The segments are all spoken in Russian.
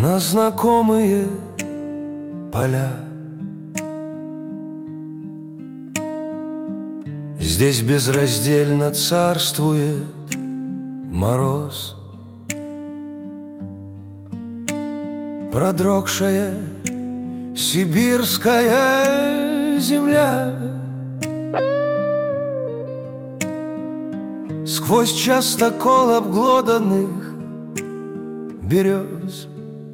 на знакомые поля. Здесь безраздельно царствует мороз, продрогшая сибирская земля. Сквозь частокол обглоданных берез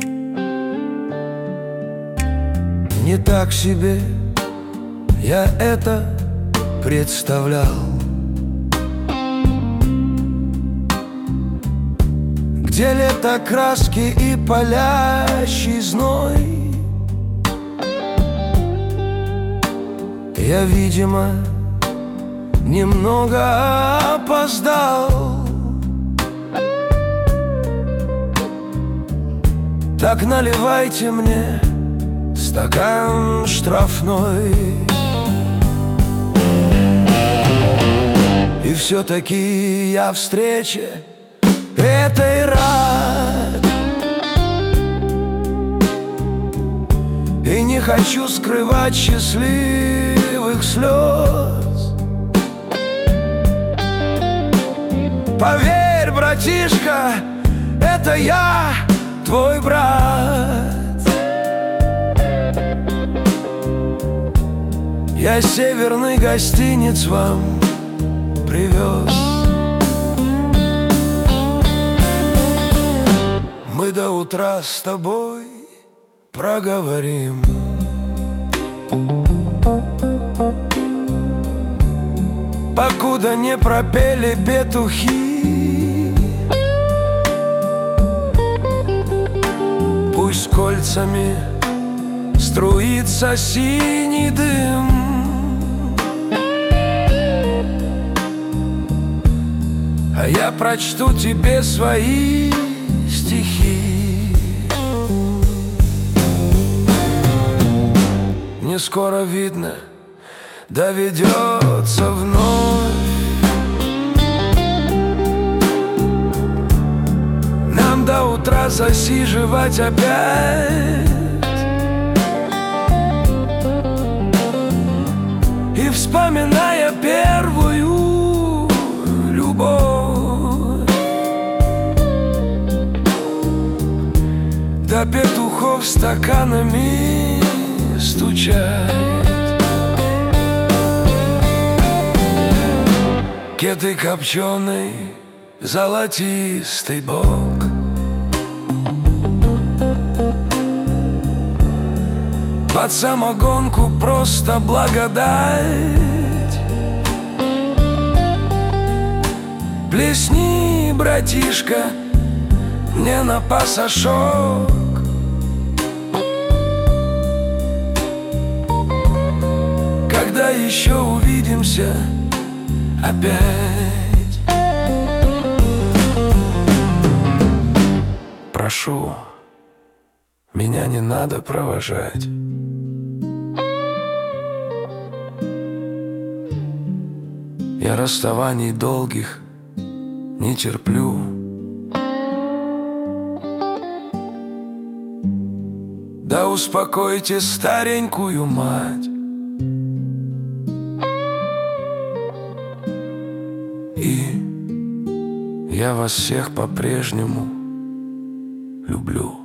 не так себе я это представлял. Где лето, краски и палящий зной, я, видимо, немного опоздал. Так наливайте мне стакан штрафной. И все-таки я встрече этой рад, и не хочу скрывать счастливых слез. Поверь, братишка, это я, твой брат. Я северный гостиниц вам привез. Мы до утра с тобой проговорим. Покуда не пропели петухи, пусть кольцами струится синий дым, а я прочту тебе свои стихи. Не скоро, видно, доведется вновь нам до утра засиживать опять и, вспоминая первую любовь, до петухов стаканами стучать. Кеды копченый, золотистый бок, под самогонку просто благодать. Плесни, братишка, мне на пасашок. Когда еще увидимся опять? Прошу, меня не надо провожать. Я расставаний долгих не терплю. Да успокойте старенькую мать. И я вас всех по-прежнему люблю.